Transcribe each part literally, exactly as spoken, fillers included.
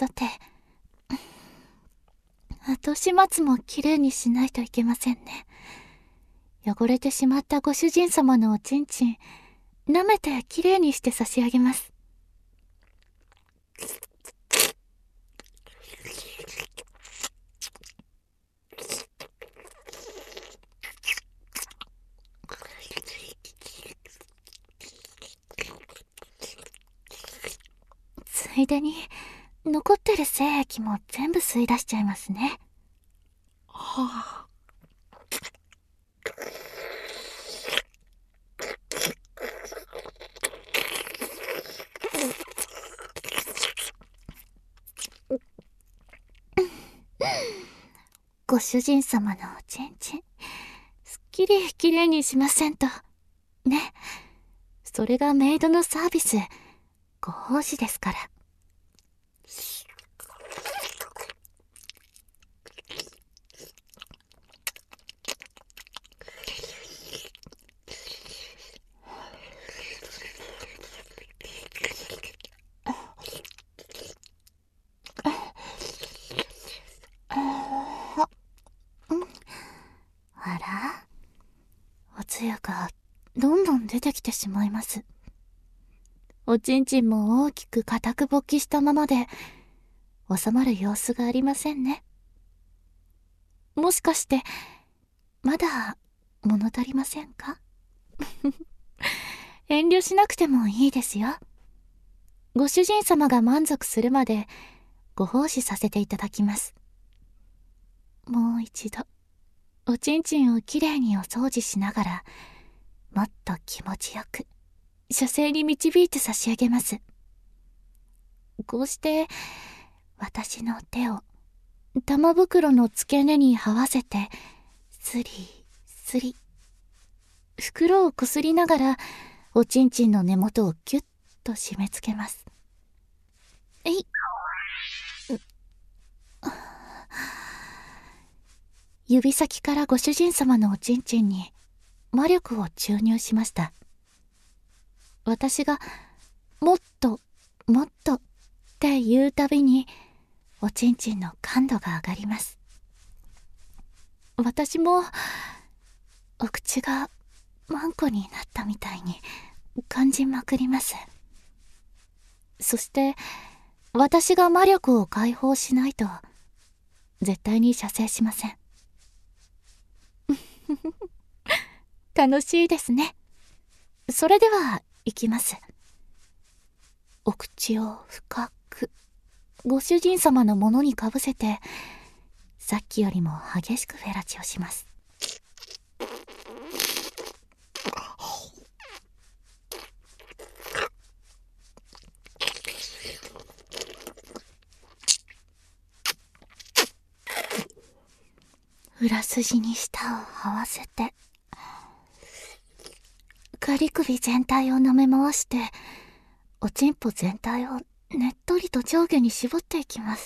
さて、後始末もきれいにしないといけませんね。汚れてしまったご主人様のおちんちん、舐めてきれいにして差し上げます。ついでに、残ってる精液も全部吸い出しちゃいますね。はあ。ご主人様のおちんちん、すっきりきれいにしませんと。ね。それがメイドのサービス、ご奉仕ですから。あら、おつゆがどんどん出てきてしまいます。おちんちんも大きく固く勃起したままで、収まる様子がありませんね。もしかして、まだ物足りませんか？遠慮しなくてもいいですよ。ご主人様が満足するまでご奉仕させていただきます。もう一度、おちんちんをきれいにお掃除しながら、もっと気持ちよく、射精に導いて差し上げます。こうして、私の手を、玉袋の付け根に這わせて、スリスリ。袋をこすりながら、おちんちんの根元をキュッと締め付けます。えい。指先からご主人様のおちんちんに魔力を注入しました。私がもっともっとって言うたびにおちんちんの感度が上がります。私もお口がマンコになったみたいに感じまくります。そして私が魔力を解放しないと絶対に射精しません。楽しいですね。それでは行きます。お口を深くご主人様のものにかぶせて、さっきよりも激しくフェラチをします。裏筋に舌を合わせて、ガリ首全体を舐め回して、おちんぽ全体をねっとりと上下に絞っていきます。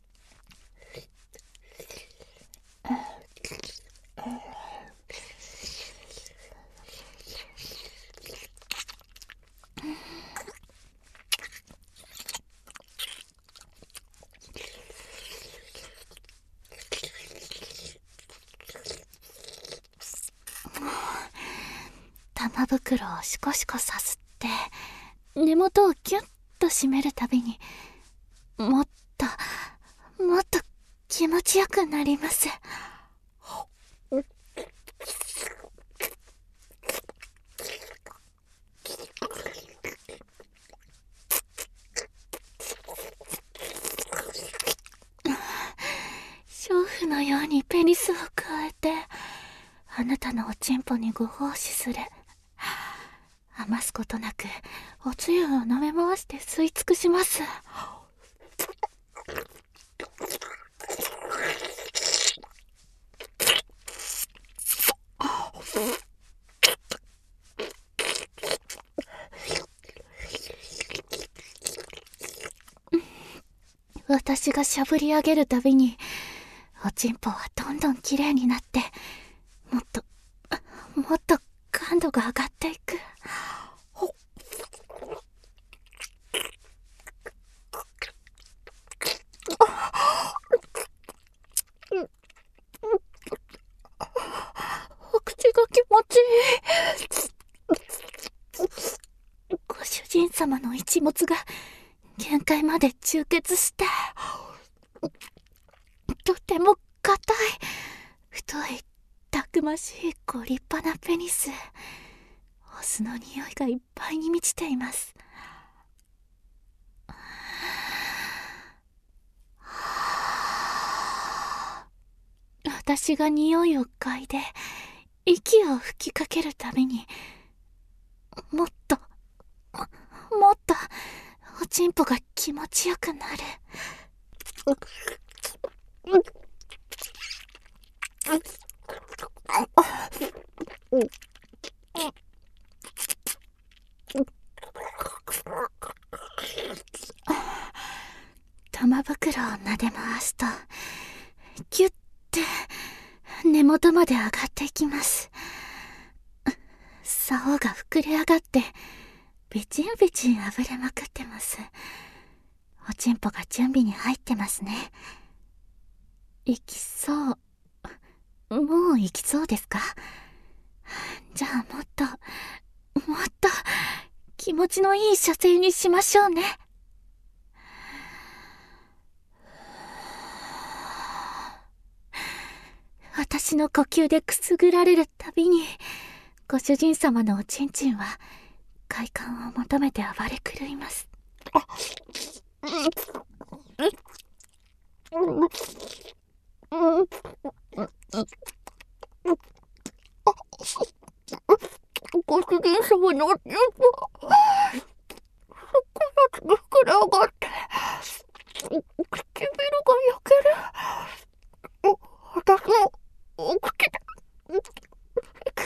玉袋をシコシコさすって根元をギュッと締めるたびにもっともっと気持ちよくなります。娼婦のようにペニスを加えてあなたのおちんぽにご奉仕する。余すことなくおつゆを舐め回して吸い尽くします。私がしゃぶり上げるたびにおちんぽはどんどんきれいになって、もっともっと感度が上がっていく。 様の一物が限界まで充血して、とても硬い、太い、たくましいご立派なペニス。オスの匂いがいっぱいに満ちています。私が匂いを嗅いで息を吹きかけるたびに、もっともっとおちんぽが気持ちよくなる。玉袋を撫で回すとギュッて根元まで上がっていきます。竿が膨れ上がってビチンビチンあぶれまくってます。おちんぽが準備に入ってますね。行きそう。もう行きそうですか？じゃあもっともっと気持ちのいい射精にしましょうね。私の呼吸でくすぐられるたびに、ご主人様のおちんちんは快感を求めて暴れ狂います。ご主人様のおちんぽ、すっごく膨れ上がって唇が焼ける。私もお口でいき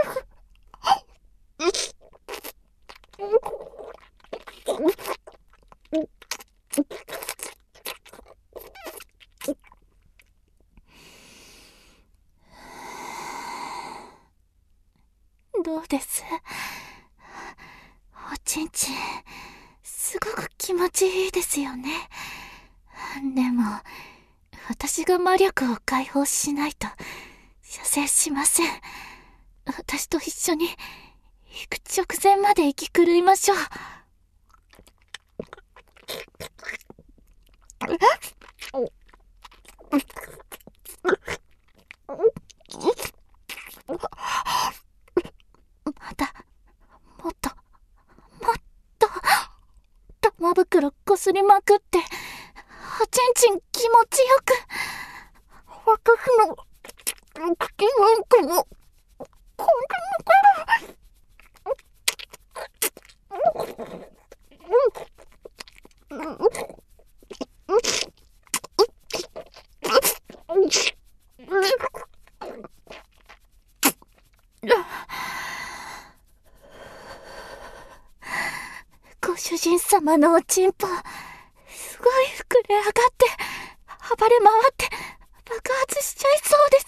そうです。どうです？おちんちん、すごく気持ちいいですよね。でも、私が魔力を解放しないと射精しません。私と一緒に行く直前まで息狂いましょう。またもっともっと玉袋こすりまくっておちんちん気持ちよく。私の口なんかもこんなのご主人様のおちんぽ、すごい膨れ上がって暴れ回って爆発しちゃいそうです。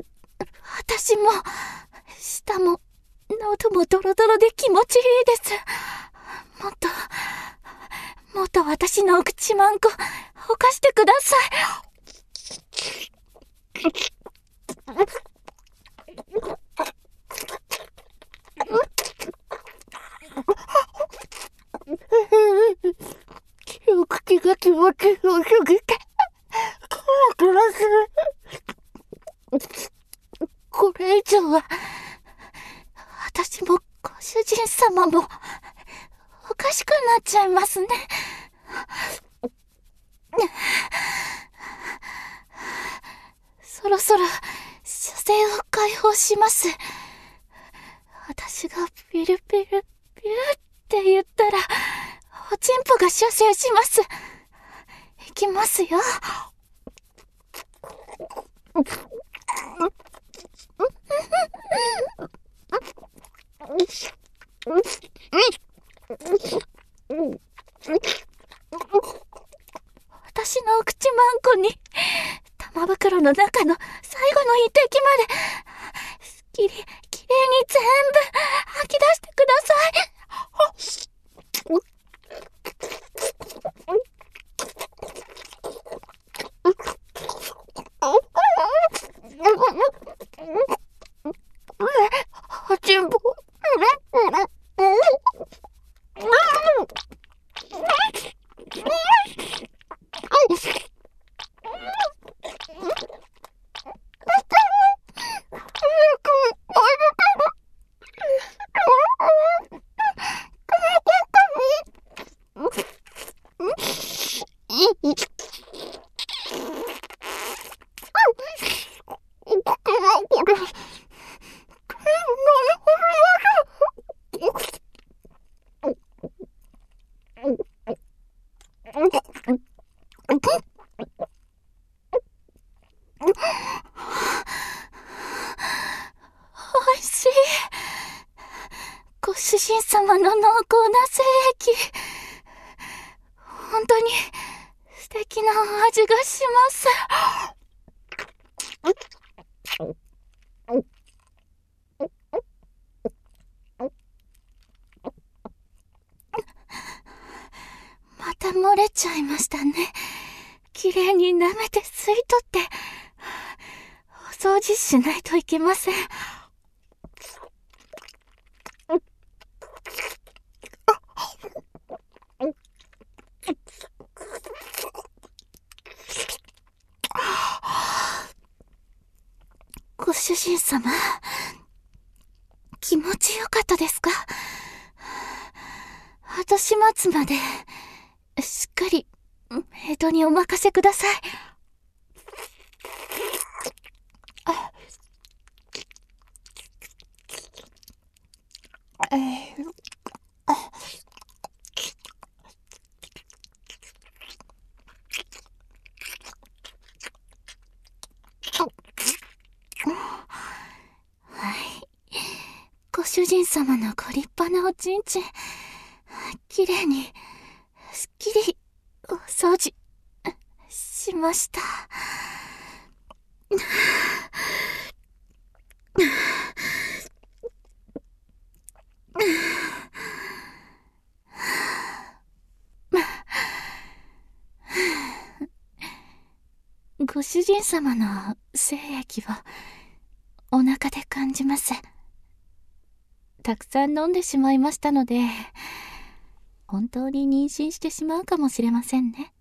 私も舌も喉もドロドロで気持ちいいです。もっともっと私のお口まんこほかしてください。お口が気持ちよすぎて怖くなする。これ以上は私もご主人様もおかしくなっちゃいますね。そろそろ射精を解放します。私がピルピルピルって言ったらおちんぽが射精します。いきますよ。私のお口まんこに玉袋の中の最後の一滴まですっきりきれいに全部吐き出してください。おちんぽ、 おいしい。ご主人様の濃厚な精液。本当に素敵なお味がします。また漏れちゃいましたね。きれいに舐めて吸い取ってお掃除しないといけません。ご主人様、気持ちよかったですか？後始末までしっかり江戸にお任せください。ご主人様のご立派なおちんちん、きれいにすっきりお掃除しました。ご主人様の精液をお腹で感じます。たくさん飲んでしまいましたので、本当に妊娠してしまうかもしれませんね。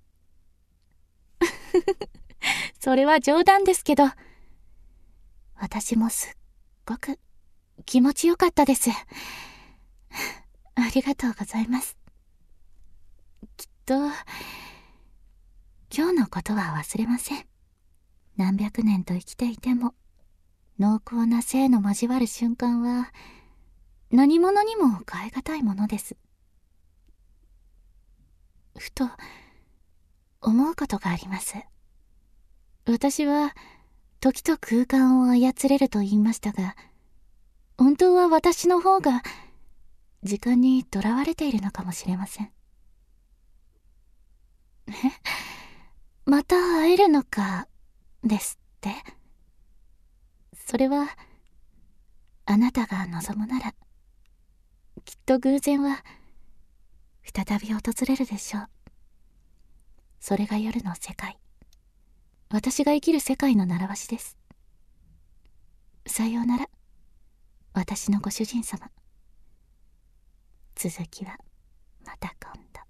それは冗談ですけど、私もすっごく気持ちよかったです。ありがとうございます。きっと今日のことは忘れません。何百年と生きていても濃厚な性の交わる瞬間は何者にも代え難いものです。ふと思うことがあります。私は時と空間を操れると言いましたが、本当は私の方が時間にとらわれているのかもしれません。え、また会えるのかですって？それはあなたが望むならきっと偶然は再び訪れるでしょう。それが夜の世界、私が生きる世界の習わしです。さようなら、私のご主人様。続きはまた今度。